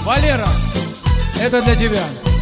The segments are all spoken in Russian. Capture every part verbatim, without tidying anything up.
Валера, это для тебя.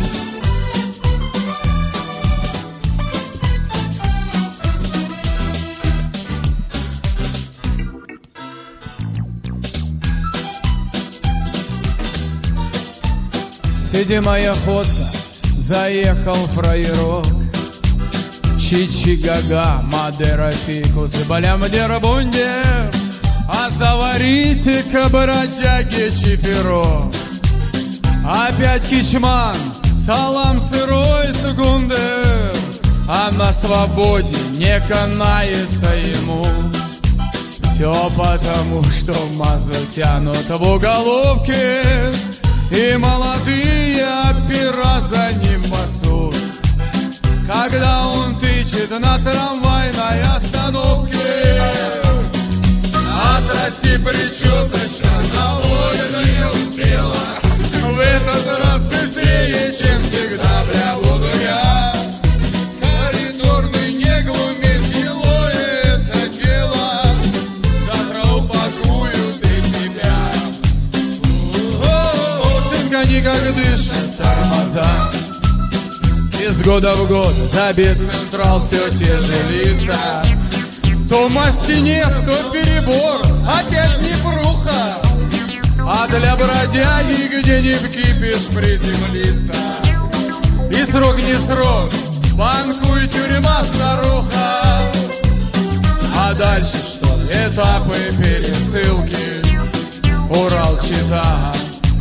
Седьмая ходка, заехал фраерок. Чичи-гага, Мадера, фикус и балям-дерабунде. А заварите-ка, бродяги, чиферок. Опять кичман, салам сырой цугундер. А на свободе не канается ему. Все потому, что мазу тянут в уголовке. И молодые опера за ним пасут, когда он тычет на трамвайной остановке. Отрасти причесочка, на волю не успела. В этот раз быстрее, чем всегда, бля, буду я. Коридорный, не глумись, милое это дело. Завтра упакуют и тебя. Цинкани, как дышат тормоза. Из года в год забит централ, все те же лица. То масти нет, то перебор, опять непруха. А для бродяги, где не вкипишь, приземлиться. И срок не срок, банку и тюрьма, старуха. А дальше что? Этапы пересылки. Урал-Чита,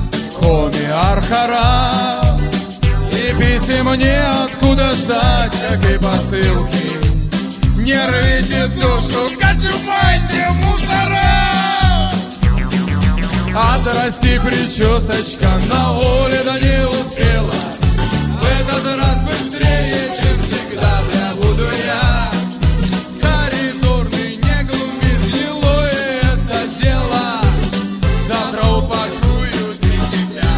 Коми-Архара. И писем неоткуда ждать, как и посылки. Не рвите душу, кочумайте, мусора! Отрасти причесочка, на воле да не успела. В этот раз быстрее, чем всегда, бля, буду я. Коридорный, не глумись, гнилое это дело. Завтра упакуют и тебя.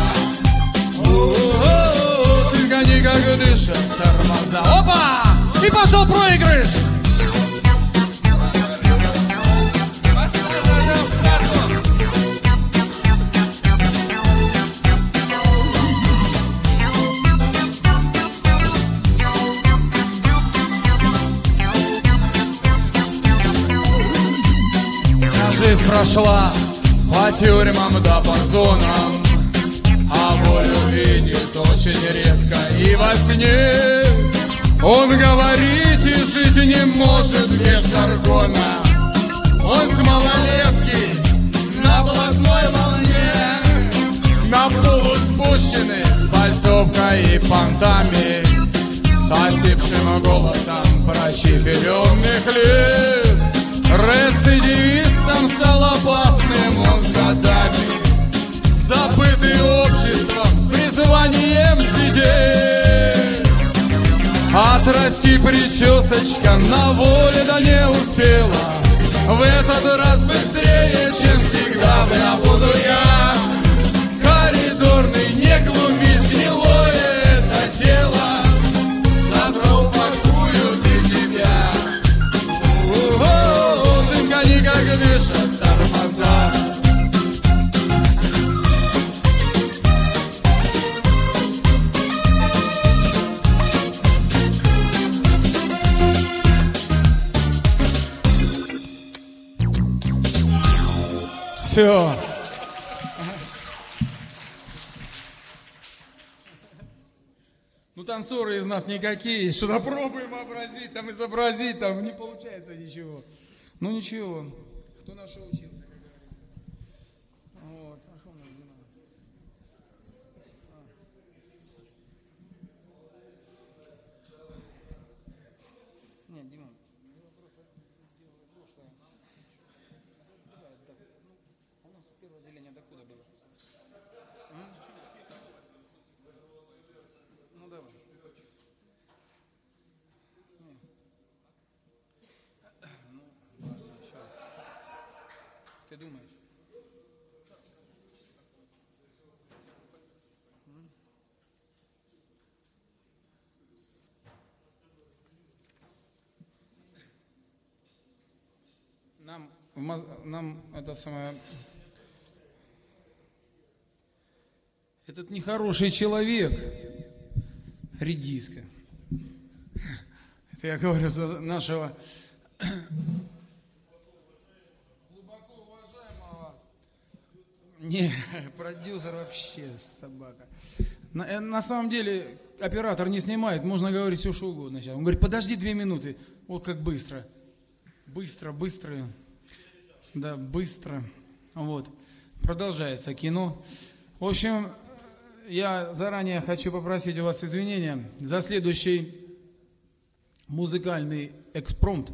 У-у-у, цинкани, как дышат тормоза. Опа! И пошел проигрыш! Жизнь прошла по тюрьмам да по зонам, а волю видит очень редко и во сне. Он говорить и жить не может без жаргона. Он с малолетки на блатной волне, на полу спущенных с пальцовкой и понтами, с осипшим голосом прочиференных лет. Рецидивистом стал опасным он с годами, забытый обществом с призванием сидеть. Отрасти причесочка, на воле да не успела. В этот раз быстрее, чем всегда, бля, буду я. Коридорный, не глумись, гнилое это дело. Завтра упакуют и тебя. Цинкани, как дышат тормоза. Все. Ну, танцоры из нас никакие. Что-то пробуем вообразить, там изобразить, там не получается ничего. Ну, ничего. Кто на что учился, как говорится. Вот. А что у нас не надо? Нет, Дима. У нас первое отделение докуда было? Ну давай. Ну, ладно, сейчас. Ты думаешь? Нам, нам это самое... Этот нехороший человек, редиска. Это я говорю за нашего глубоко уважаемого, не, продюсер вообще собака. На, на самом деле оператор не снимает, можно говорить все что угодно сейчас. Он говорит, подожди две минуты, вот как быстро, быстро, быстро, да, быстро, вот, продолжается кино. В общем, я заранее хочу попросить у вас извинения за следующий музыкальный экспромт.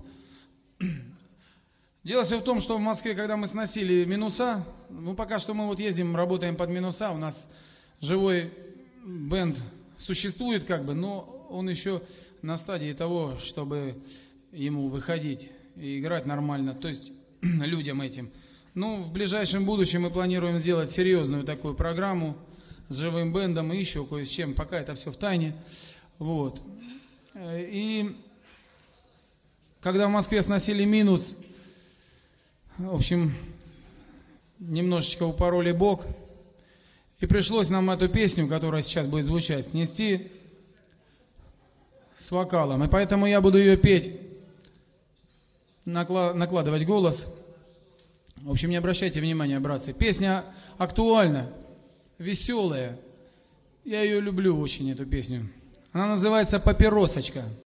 Дело все в том, что в Москве, когда мы сносили минуса, ну пока что мы вот ездим, работаем под минуса, у нас живой бенд существует как бы, но он еще на стадии того, чтобы ему выходить и играть нормально, то есть людям этим. Ну, в ближайшем будущем мы планируем сделать серьезную такую программу с живым бендом и еще кое с чем, пока это все в тайне. Вот. И когда в Москве сносили минус, в общем, немножечко упороли бок, и пришлось нам эту песню, которая сейчас будет звучать, снести с вокалом. И поэтому я буду ее петь, накладывать голос. В общем, не обращайте внимания, братцы. Песня актуальна, веселая. Я ее люблю очень, эту песню. Она называется «Папиросочка».